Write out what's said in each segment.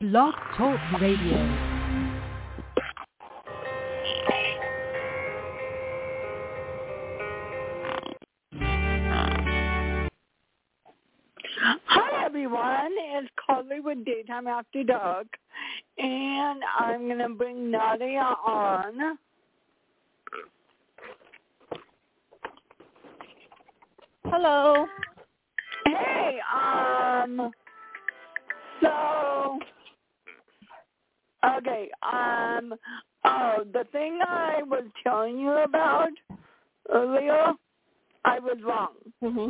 Blog Talk Radio. Hi everyone, it's Carly with Daytime After Dark, and I'm going to bring Nadia on. Hello. Hey, the thing I was telling you about earlier, I was wrong. Mm-hmm.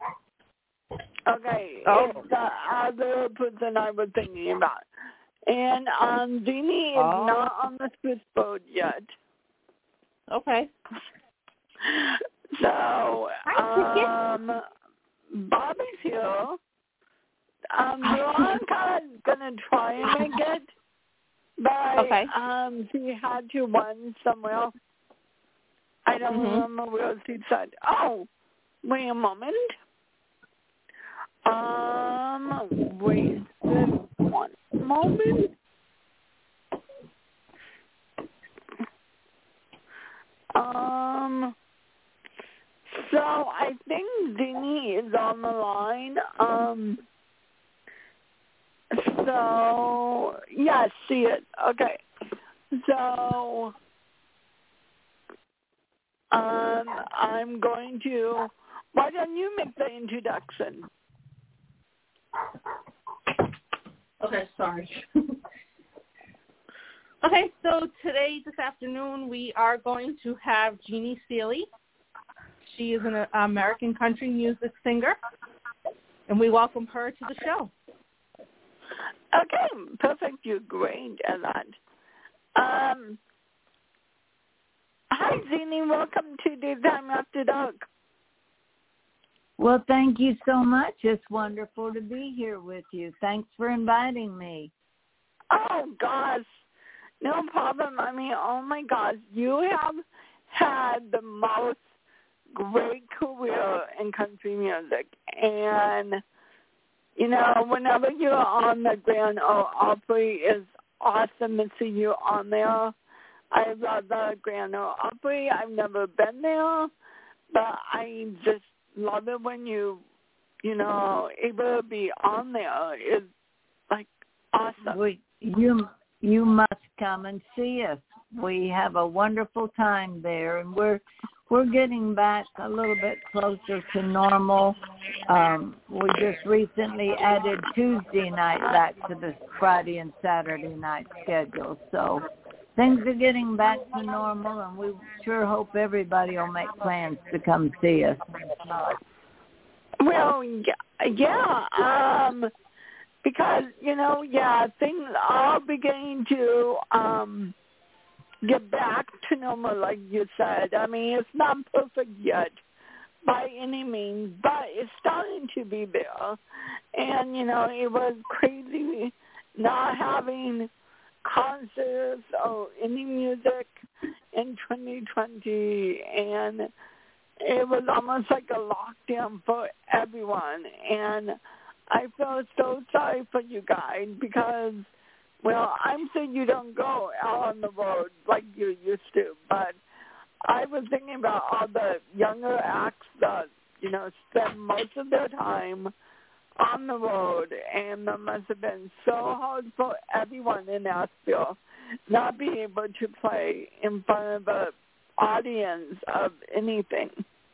Okay, Oh. it's the other person I was thinking about. And Jeannie is not on the switchboard yet. Okay. So, Bobby's here. Veronica is going to try and make it, but she had to run somewhere. I don't remember where she said. Oh, wait a moment. Wait just one moment. So I think Jeannie is on the line. So yes, see it. Okay. So I'm going to. Why don't you make the introduction? Okay, sorry. Okay, so this afternoon, we are going to have Jeannie Seely. She is an American country music singer, and we welcome her to the show. Okay, perfect. You're great at that. Hi, Jeannie. Welcome to Daytime After Dark. Well, thank you so much. It's wonderful to be here with you. Thanks for inviting me. Oh, gosh. No problem. I mean, oh, my gosh. You have had the most great career in country music. And, you know, whenever you're on the Grand Ole Opry, it's awesome to see you on there. I love the Grand Ole Opry. I've never been there, but I just love it when you know, able to be on there. It's, like, awesome. Well, you must come and see us. We have a wonderful time there, and we're getting back a little bit closer to normal. We just recently added Tuesday night back to the Friday and Saturday night schedule. So things are getting back to normal, and we sure hope everybody will make plans to come see us. Well, yeah, because, you know, things are beginning to get back to normal, like you said. I mean, it's not perfect yet by any means, but it's starting to be there. And, you know, it was crazy not having concerts or any music in 2020, and it was almost like a lockdown for everyone. And I feel so sorry for you guys because, well, I'm sure you don't go out on the road like you used to, but I was thinking about all the younger acts that, you know, spend most of their time on the road, and that must have been so hard for everyone in Nashville not being able to play in front of an audience of anything.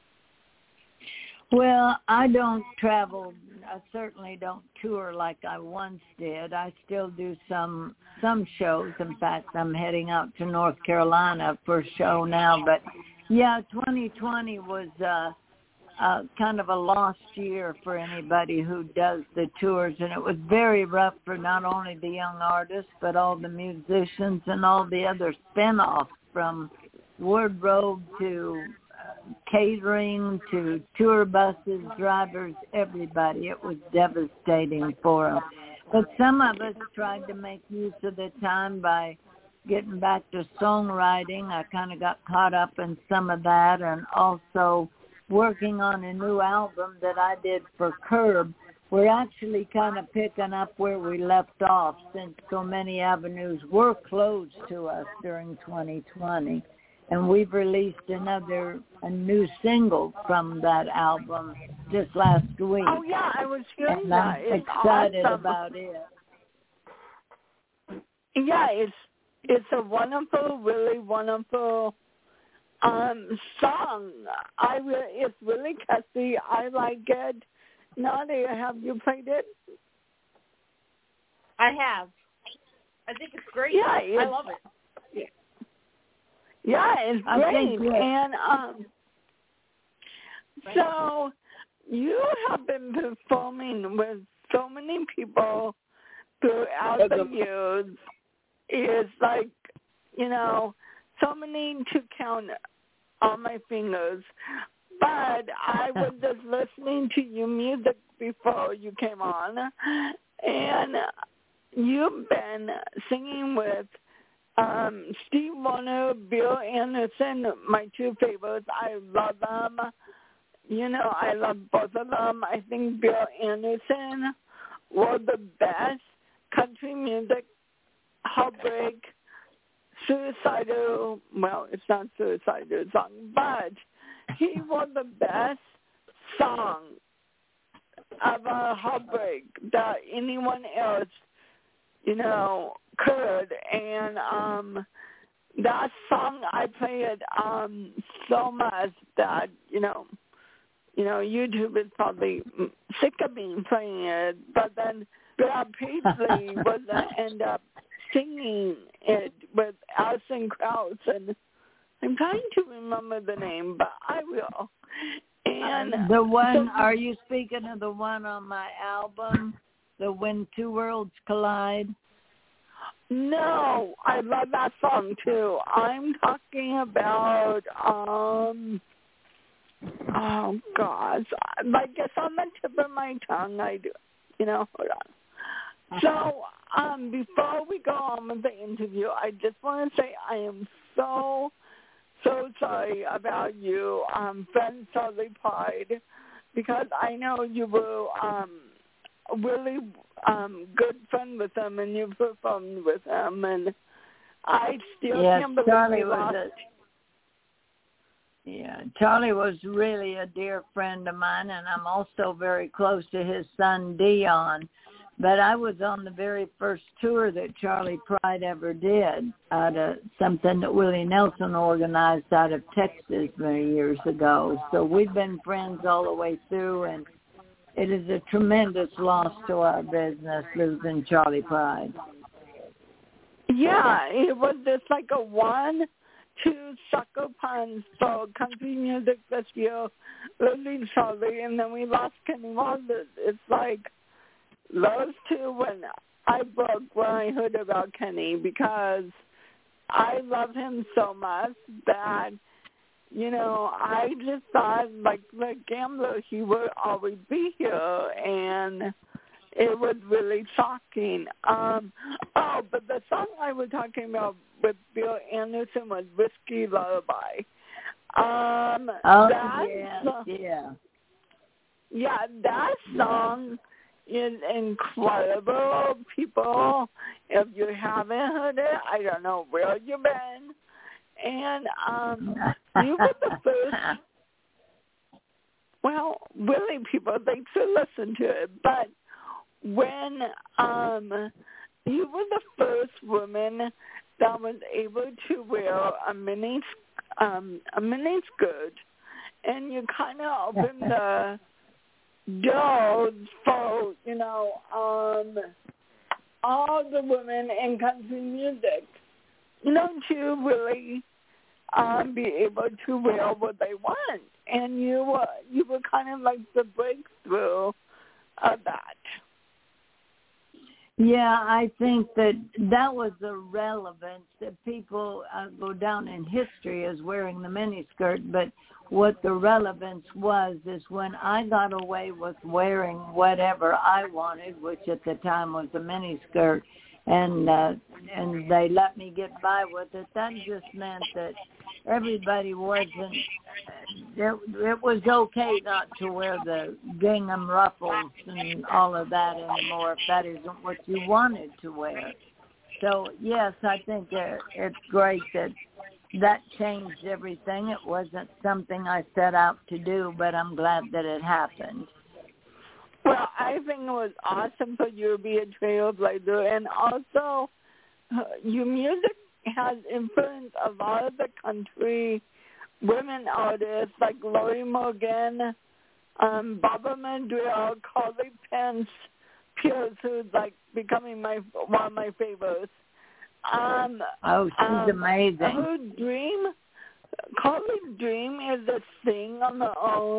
Well, I don't travel. I certainly don't tour like I once did. I still do some shows. In fact, I'm heading out to North Carolina for a show now. But, yeah, 2020 was kind of a lost year for anybody who does the tours. And it was very rough for not only the young artists, but all the musicians and all the other spinoffs, from wardrobe to catering to tour buses, drivers, everybody. It was devastating for them. But some of us tried to make use of the time by getting back to songwriting. I kind of got caught up in some of that, and also working on a new album that I did for Curb we're actually kind of picking up where we left off, since so many avenues were closed to us during 2020. And we've released a new single from that album just last week. Oh, yeah, I was hearing and that. I'm It's excited awesome. about it. Yeah, it's a wonderful, really wonderful song. It's really catchy. I like it. Nadia, have you played it? I have. I think it's great. Yeah, I love it. Yeah, it's great. And so you have been performing with so many people throughout the years. It's like, so many to count on my fingers. But I was just listening to your music before you came on, and you've been singing with Steve Wonder, Bill Anderson, my two favorites. I love them. I love both of them. I think Bill Anderson was the best country music, heartbreak, suicidal, well, it's not suicidal song, but he was the best song of a heartbreak that anyone else, could. And that song, I play it so much that, YouTube is probably sick of me playing it. But then Bill Paisley was end up singing it with Alison Krauss, and I'm trying to remember the name, but I will. And the one, are you speaking of the one on my album, the When Two Worlds Collide? No, I love that song too. I'm talking about, oh gosh, like it's on the tip of my tongue. I do, hold on. So, before we go on with the interview, I just want to say I am so sorry about you, friend Charlie Pride, because I know you were really good friend with him, and you performed with him, and I still can't believe you lost. Charlie was really a dear friend of mine, and I'm also very close to his son, Dion. But I was on the very first tour that Charlie Pride ever did, out of something that Willie Nelson organized out of Texas many years ago. So we've been friends all the way through, and it is a tremendous loss to our business losing Charlie Pride. Yeah, it was just like a 1-2 sucker punch for country music this year, losing Charlie, and then we lost Kenny Walters. It's like those two, when I broke when I heard about Kenny, because I love him so much that, I just thought, like the gambler, he would always be here, and it was really shocking. But the song I was talking about with Bill Anderson was Whiskey Lullaby. Yeah, that song is incredible, people. If you haven't heard it, I don't know where you've been. And you were the first, well, really, people, they should listen to it. But when you were the first woman that was able to wear a mini skirt, and you kind of opened the doors for, all the women in country music, to really be able to wear what they want. And you were kind of like the breakthrough of that. Yeah, I think that was the relevance that people go down in history as wearing the miniskirt, but what the relevance was is when I got away with wearing whatever I wanted, which at the time was a miniskirt, and they let me get by with it. That just meant that everybody wasn't. It was okay not to wear the gingham ruffles and all of that anymore if that isn't what you wanted to wear. So, yes, I think it's great that changed everything. It wasn't something I set out to do, but I'm glad that it happened. Well, I think it was awesome for you to be a trailblazer, and also your music has influenced a lot of the country women artists like Lori Morgan, Barbara Mandrell, Carly Pence, Pierce, who's like becoming one of my favorites. She's amazing. Her dream, Carly's dream is to sing on her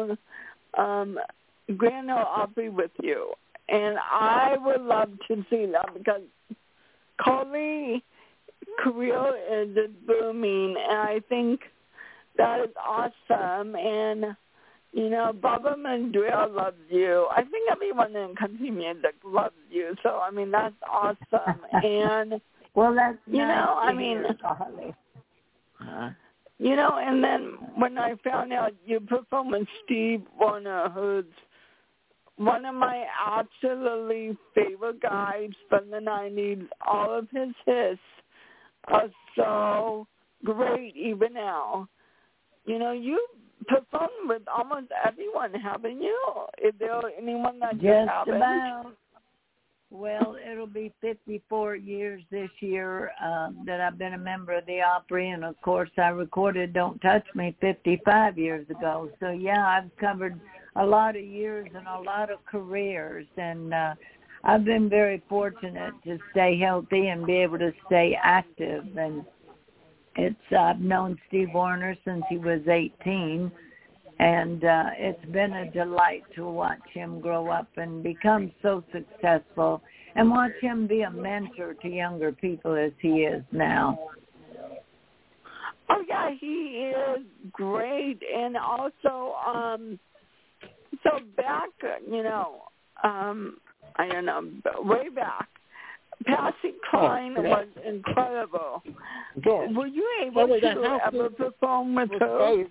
own Grand Ole Opry with you. And I would love to see that because Carly's career is booming, and I think that is awesome. And, you know, Barbara Mandrell loves you. I think everyone in country music loves you. So, I mean, that's awesome. And, well, that's you nice know, I to mean, hear, you know, and then when I found out you performed with Steve Wariner, who's one of my absolutely favorite guys from the 90s, all of his hits are so great even now. You know, you performed with almost everyone, haven't you? Is there anyone that you haven't? Just about. Well, it'll be 54 years this year that I've been a member of the Opry, and of course I recorded Don't Touch Me 55 years ago. So, yeah, I've covered a lot of years and a lot of careers, and I've been very fortunate to stay healthy and be able to stay active. And I've known Steve Wariner since he was 18, and it's been a delight to watch him grow up and become so successful and watch him be a mentor to younger people as he is now. Oh, yeah, he is great. And also, so back, you know, I don't know, way back, Patsy Cline was incredible. Were you able to ever perform with her?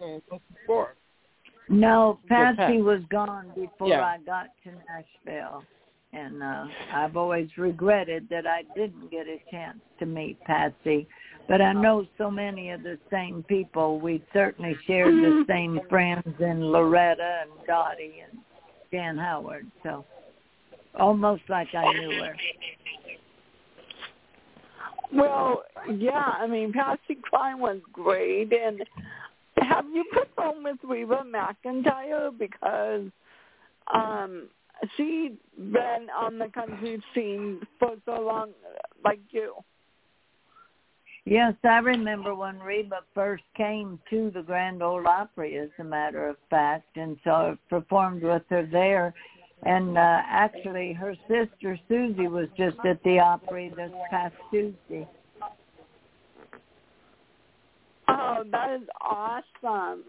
No, Patsy was gone before I got to Nashville. And I've always regretted that I didn't get a chance to meet Patsy. But I know so many of the same people. We certainly shared the same friends in Loretta and Dottie and Dan Howard. So almost like I knew her. Well, yeah, I mean, Patsy Cline was great. And have you performed with Reba McEntire? Because she's been on the country scene for so long, like you. Yes, I remember when Reba first came to the Grand Ole Opry, as a matter of fact, and so I performed with her there. And actually, her sister Susie was just at the Opry this past Tuesday. Oh, that is awesome.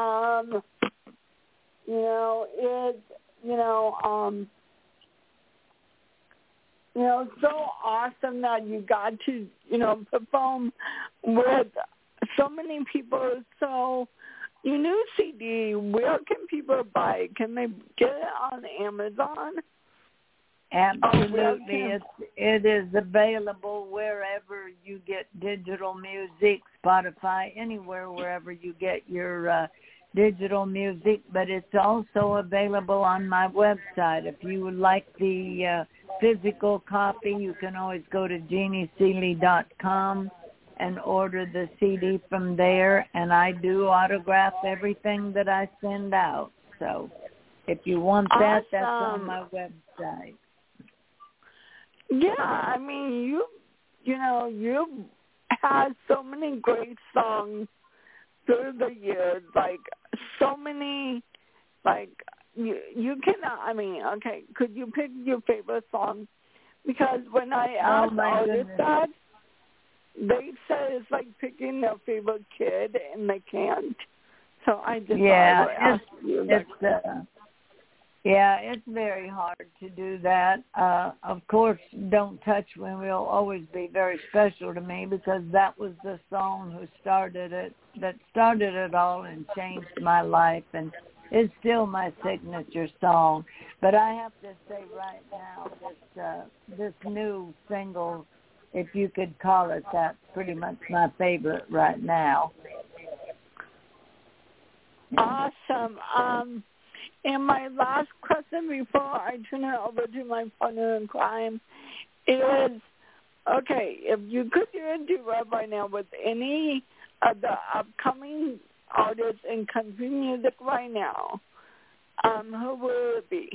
So awesome that you got to, perform with so many people. So your new CD, where can people buy it? Can they get it on Amazon? Absolutely. It is available wherever you get digital music, Spotify, anywhere, wherever you get your digital music. But it's also available on my website. If you would like the physical copy, you can always go to JeannieSeely.com and order the CD from there. And I do autograph everything that I send out. So if you want that, that's on my website. Yeah, I mean, you've had so many great songs through the years, like so many, like you cannot, I mean, okay, could you pick your favorite song? Because when I asked artists that, they said it's like picking their favorite kid, and they can't. So I just thought I would ask you. Yeah, it's very hard to do that. Of course, Don't Touch Me will always be very special to me because that was the song that started it all and changed my life, and it's still my signature song. But I have to say right now, this new single, if you could call it that, pretty much my favorite right now. Awesome. And my last question before I turn it over to my partner in crime is, okay, if you could do a duet right now with any of the upcoming artists in country music right now, who will it be?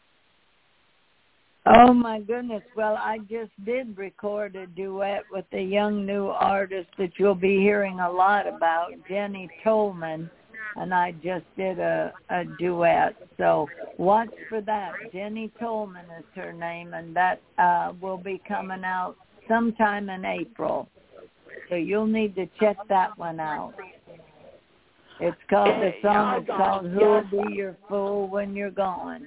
Oh, my goodness. Well, I just did record a duet with a young new artist that you'll be hearing a lot about, Jenny Tolman. And I just did a duet. So watch for that. Jenny Tolman is her name, and that will be coming out sometime in April. So you'll need to check that one out. It's called, the song is called Who'll Be Your Fool When You're Gone.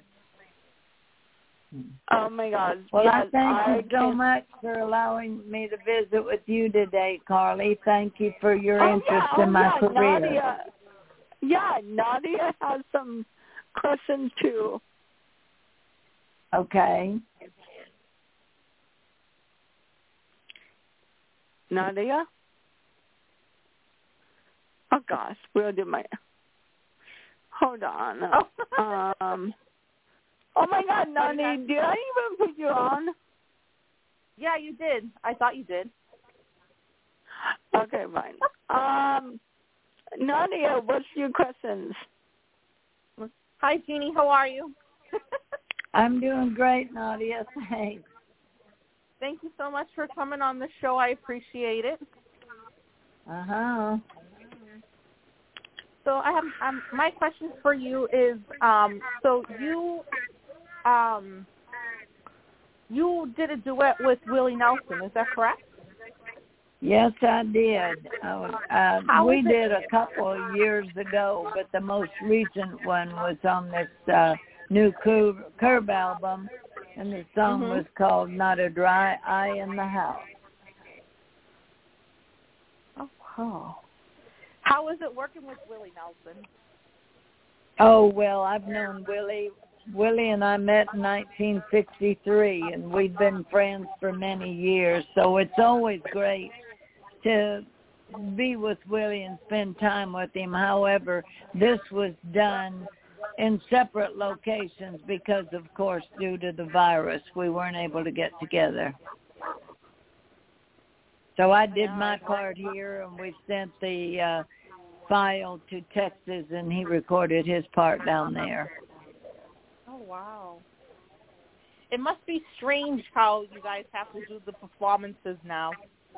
Oh, my God. Well, yes, I thank you so much for allowing me to visit with you today, Carly. Thank you for your interest in my career. Nadia. Yeah, Nadia has some questions too. Okay. Nadia? Oh gosh, where did my... Hold on. Oh my God, Nadia, did I even put you on? Yeah, you did. I thought you did. Okay, fine. Nadia, what's your questions? Hi, Jeannie. How are you? I'm doing great, Nadia. Thanks. Thank you so much for coming on the show. I appreciate it. Uh-huh. So I have my question for you is, so you did a duet with Willie Nelson. Is that correct? Yes, I did. We did a couple of years ago, but the most recent one was on this new Curb album, and the song was called Not a Dry Eye in the House. Oh, wow. How is it working with Willie Nelson? Oh, well, I've known Willie. Willie and I met in 1963, and we've been friends for many years, so it's always great to be with Willie and spend time with him. However, this was done in separate locations because, of course, due to the virus, we weren't able to get together. So I did my part here, and we sent the file to Texas, and he recorded his part down there. Oh, wow. It must be strange how you guys have to do the performances now.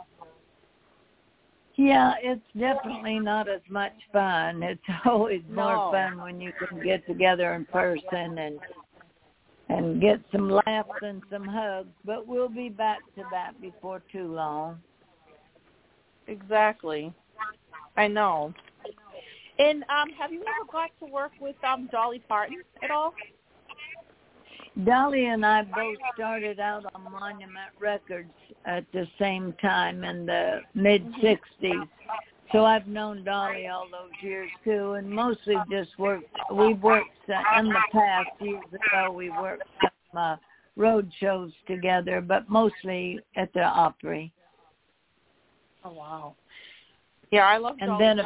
Yeah, it's definitely not as much fun. It's always more fun when you can get together in person and get some laughs and some hugs. But we'll be back to that before too long. Exactly. I know. And have you ever got to work with Dolly Parton at all? Dolly and I both started out on Monument Records at the same time in the mid-'60s. So I've known Dolly all those years, too, and mostly we've worked in the past, years ago, we worked some road shows together, but mostly at the Opry. Oh, wow. Yeah, I love Dolly Then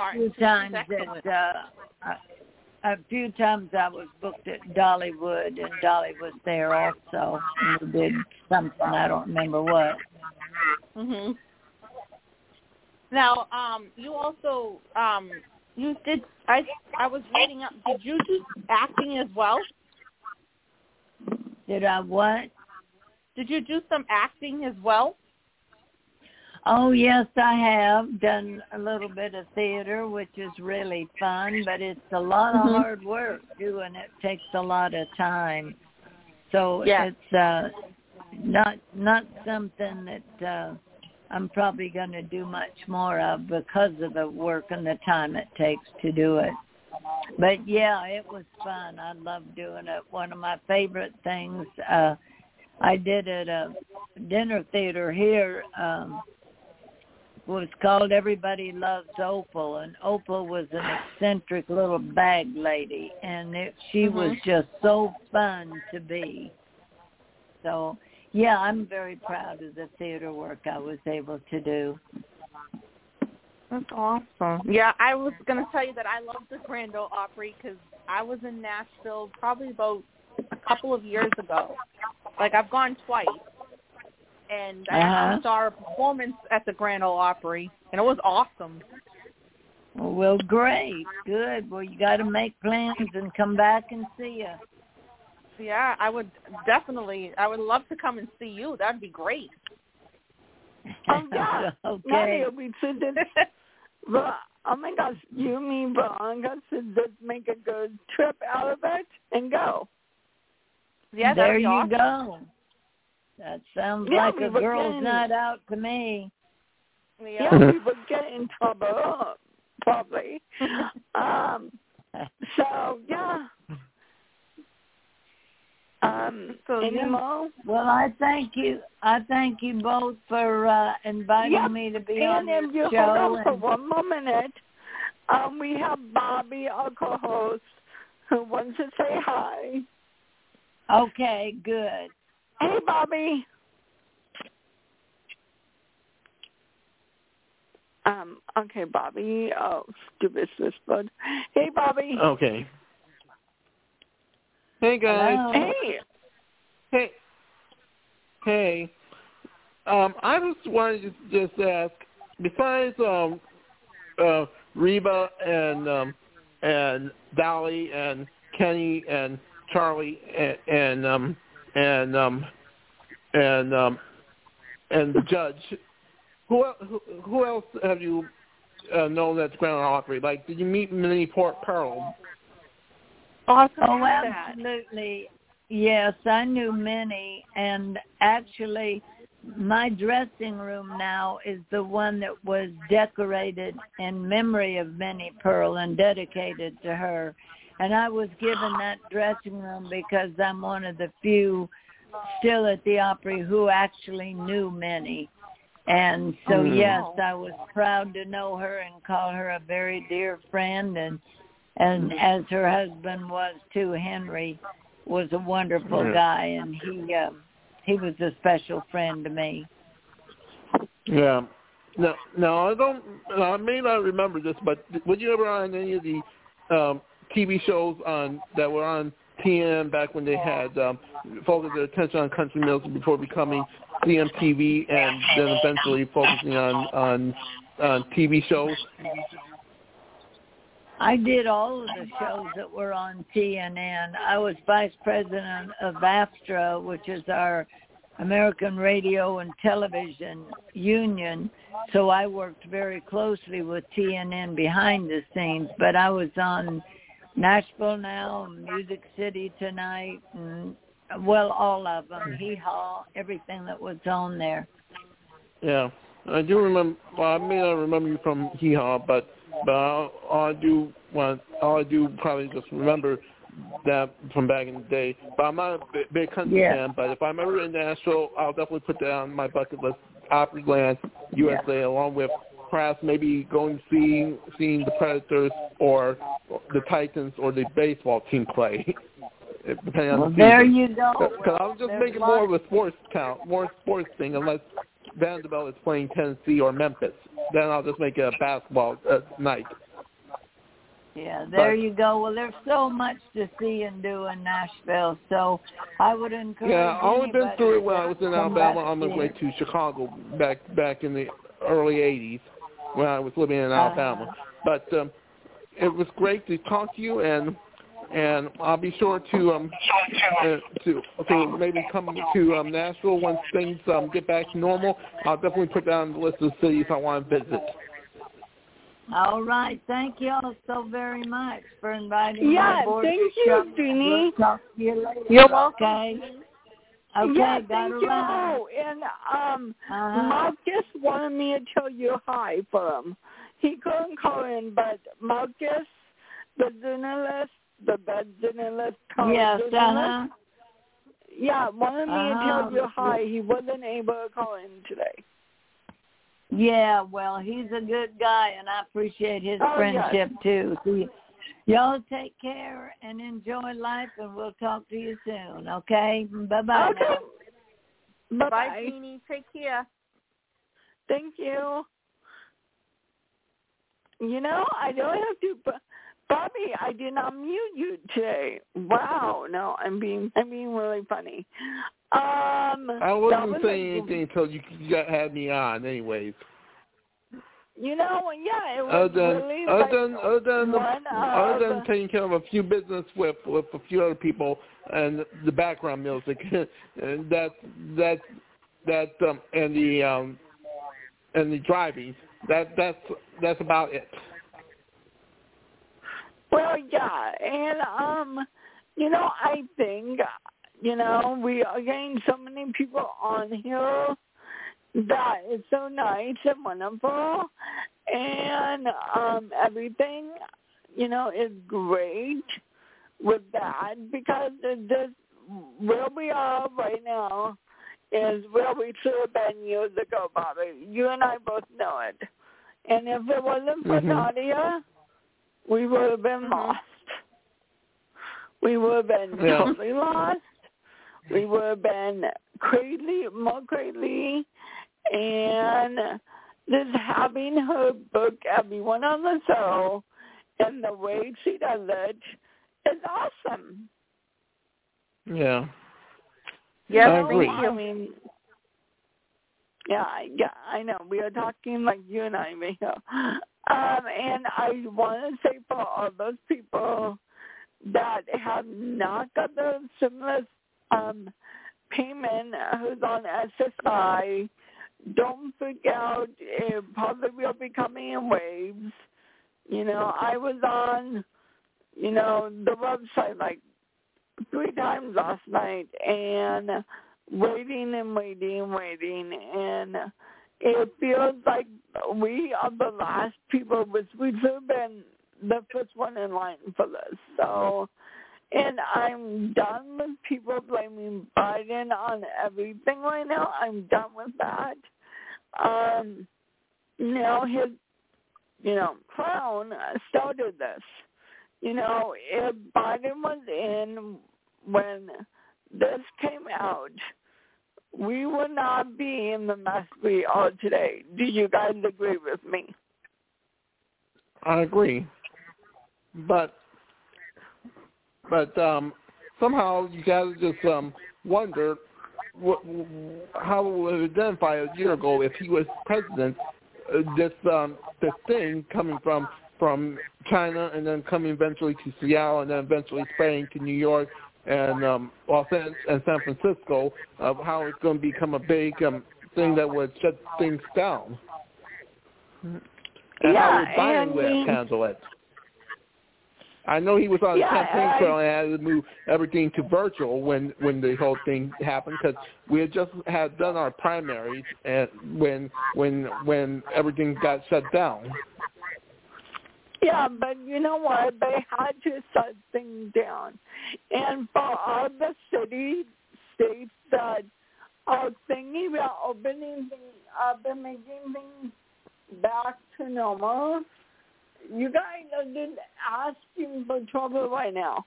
a few times I was booked at Dollywood, and Dolly was there also. And we did something, I don't remember what. Mhm. Now, you also you did. I was reading up. Did you do acting as well? Did I what? Did you do some acting as well? Oh, yes, I have done a little bit of theater, which is really fun, but it's a lot of hard work doing it. It takes a lot of time. So it's not something that I'm probably going to do much more of because of the work and the time it takes to do it. But yeah, it was fun. I loved doing it. One of my favorite things I did at a dinner theater here was called Everybody Loves Opal, and Opal was an eccentric little bag lady, and she was just so fun to be. So, yeah, I'm very proud of the theater work I was able to do. That's awesome. Yeah, I was going to tell you that I love the Grand Ole Opry because I was in Nashville probably about a couple of years ago. Like, I've gone twice. And I actually saw a performance at the Grand Ole Opry, and it was awesome. Well, great. Good. Well, you got to make plans and come back and see us. Yeah, I would definitely. I would love to come and see you. That would be great. Oh, yeah. Okay. We should oh, my gosh. You, me, Veronica should just make a good trip out of it and go. Yeah, there you awesome. Go. That sounds like a girl's night out to me. Yeah, we would get in trouble, probably. So, yeah. Any more? Well, I thank you. I thank you both for inviting me to be on your show. Hold on for one more minute. We have Bobby, our co-host, who wants to say hi. Okay, good. Hey, Bobby. Okay, Bobby. Oh, stupid whispered. Hey, Bobby. Okay. Hey, guys. Hello. Hey. Hey. I just wanted to just ask, besides Reba and Dolly and Kenny and Charlie and the judge, who else have you known that's Grand Ole Opry? Like, did you meet Minnie Pearl? Oh, absolutely. Yes, I knew Minnie, and actually my dressing room now is the one that was decorated in memory of Minnie Pearl and dedicated to her. And I was given that dressing room because I'm one of the few still at the Opry who actually knew Minnie. And so, yes, I was proud to know her and call her a very dear friend. And as her husband was too, Henry was a wonderful guy, and he was a special friend to me. Yeah. No, I may not remember this, but were you ever on any of the TV shows that were on TN back when they had focused their attention on country music before becoming CMTV and then eventually focusing on TV shows? I did all of the shows that were on TNN. I was vice president of AFTRA, which is our American Radio and Television Union, so I worked very closely with TNN behind the scenes, but I was on Nashville Now, Music City Tonight, and, well, all of them, Hee Haw, everything that was on there. Yeah, I do remember, well, I may not remember you from Hee Haw, but all I do probably just remember that from back in the day. But I'm not a big country fan, but if I'm ever in Nashville, I'll definitely put that on my bucket list, Opryland, USA, along with perhaps maybe going to seeing the Predators or the Titans or the baseball team play, depending on the season. There you go. Because I'll just make it more of a sports thing, unless Vanderbilt is playing Tennessee or Memphis. Then I'll just make it a basketball night. Yeah, there you go. Well, there's so much to see and do in Nashville, so I would encourage. Yeah, I've only been through it when I was in Alabama on my way to Chicago back in the early '80s when I was living in Alabama. But it was great to talk to you, and I'll be sure to maybe come to Nashville once things get back to normal. I'll definitely put that on the list of cities I want to visit. All right. Thank you all so very much for inviting me aboard thank your you, show. Jeannie. We'll talk to you later. You're welcome. Okay. Yeah, thank you. And Marcus wanted me to tell you hi for him. He couldn't call in, but Marcus the dinner list, the bed dinner list, Yes, dinner list. Yeah, wanted me to tell you hi. He wasn't able to call in today. Yeah, well, he's a good guy, and I appreciate his friendship, too. So y'all take care and enjoy life, and we'll talk to you soon, okay? Bye-bye now. Bye-bye. Bye, Jeannie. Take care. Thank you. You know, I don't have to... Bobby, I did not mute you today. Wow, no, I'm being really funny. I wasn't saying anything until you had me on, anyways. You know, yeah, it was other than taking care of a few business with a few other people and the background music, and and the driving. That's about it. Well, yeah, and you know, I think, you know, we are getting so many people on here that is so nice and wonderful, and everything, you know, is great with that, because this where we are right now is where we should have been years ago, Bobby. You and I both know it. And if it wasn't for Nadia, we would have been lost. We would have been totally lost. We would have been more crazy. And just having her book everyone on the show and the way she does it is awesome. Yeah. Yeah, I agree. I mean, yeah, I know. We are talking like you and I, Michael. And I want to say for all those people that have not got the stimulus payment who's on SSI, don't freak out. It probably will be coming in waves. You know, I was on, you know, the website like 3 times last night and waiting, and it feels like we are the last people, which we should have been the first one in line for this. So, and I'm done with people blaming Biden on everything right now. I'm done with that. Now his, you know, clown started this. You know, if Biden was in when this came out, we would not be in the mess we are today. Do you guys agree with me? I agree. But somehow you gotta just wonder how it would identify a year ago if he was president. This thing coming from China and then coming eventually to Seattle and then eventually spreading to New York and Los Angeles and San Francisco, of how it's going to become a big thing that would shut things down. And how would Biden handle it? I know he was on the campaign trail and had to move everything to virtual when the whole thing happened, because we had just done our primaries and when everything got shut down. Yeah, but you know what? They had to shut things down. And for all the states that are thinking about opening things up and making things back to normal, you guys are just asking for trouble right now.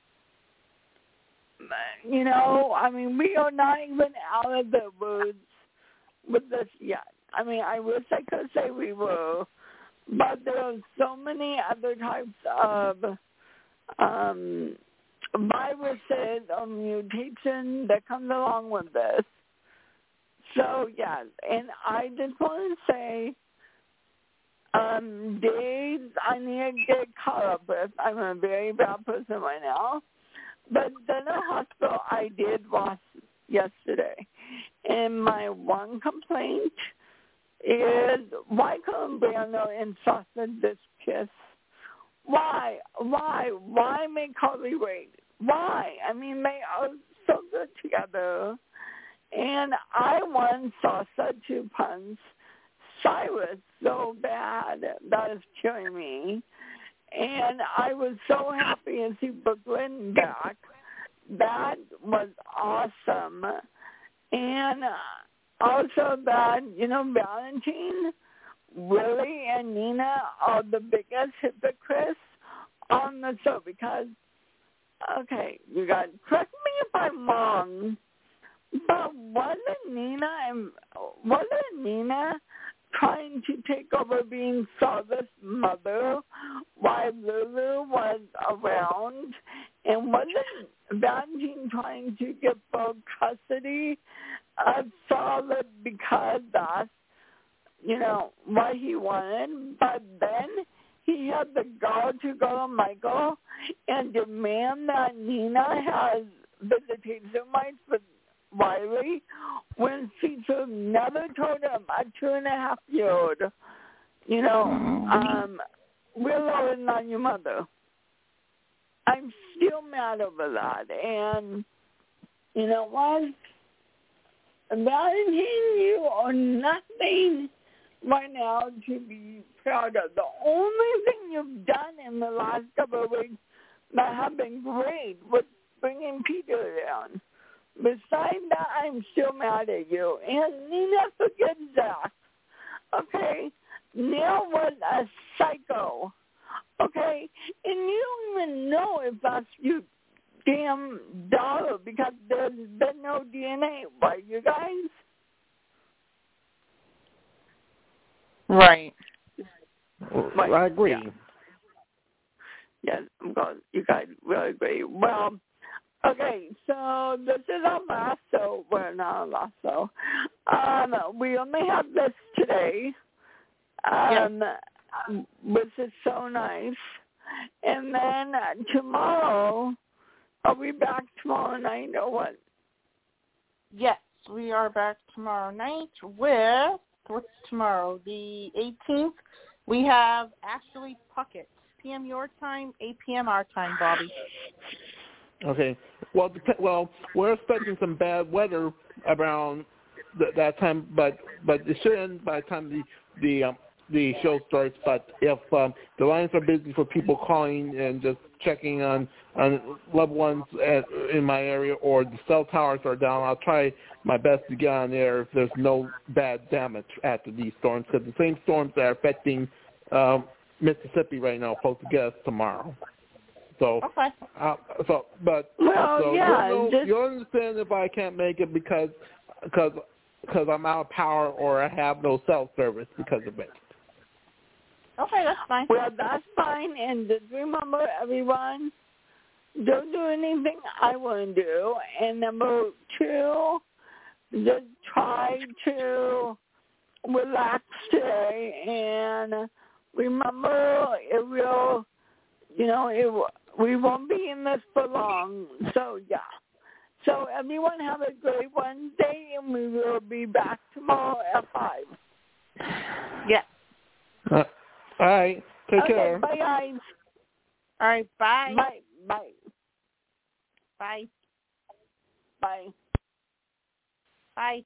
You know, I mean, we are not even out of the woods with this yet. I mean, I wish I could say we were, but there are so many other types of viruses or mutation that comes along with this. So, yeah, and I just want to say, days I need to get caught up with. I'm a very bad person right now. But then a hospital I did was yesterday. And my one complaint is, why couldn't Brando and Sauce this kiss? Why make Carly wait? Why? I mean, they are so good together. And I want Sauce to punch Cyrus so bad. That is killing me. And I was so happy to see Brooklyn back. That was awesome. And also that, Valentine, Willie, and Nina are the biggest hypocrites on the show because, okay, you guys, correct me if I'm wrong, but wasn't Nina trying to take over being Saul's mother while Lulu was around? And wasn't Valentine trying to get full custody of Saul because that's, what he wanted? But then he had the gall to go to Michael and demand that Nina has visitation rights with Riley when she should have never told him, a 2.5-year-old, Willow is not your mother. I'm still mad over that. And you know what? Valentine, you are nothing right now to be proud of. The only thing you've done in the last couple of weeks that have been great was bringing Peter down. Besides that, I'm still mad at you. And Nina, forget Zach. Okay? Neil was a psycho. Okay? And you don't even know if that's your damn daughter because there's been no DNA. Right, you guys? Right. I agree. Yeah. Yes, you guys really agree. Well, okay, so this is our last show. Well, not our last show. We only have this today, which is so nice. And then tomorrow, are we back tomorrow night or what? Yes, we are back tomorrow night with, what's tomorrow, the 18th? We have Ashley Puckett, p.m. your time, 8 p.m. our time, Bobby. Okay. Well, we're expecting some bad weather around that time, but it should end by the time the show starts. But if the lines are busy for people calling and just checking on loved ones in my area, or the cell towers are down, I'll try my best to get on there if there's no bad damage after these storms, because the same storms that are affecting Mississippi right now are supposed to get us tomorrow. So, okay. You'll understand if I can't make it because I'm out of power or I have no cell service because of it. Okay, that's fine. Well, that's fine. And just remember, everyone, don't do anything I wouldn't do. And number 2, just try to relax today. And remember, we won't be in this for long. So, yeah. So, everyone have a great Wednesday, and we will be back tomorrow at 5. Yeah. All right. Take care. Bye, guys. All right. Bye. Bye. Bye. Bye. Bye. Bye.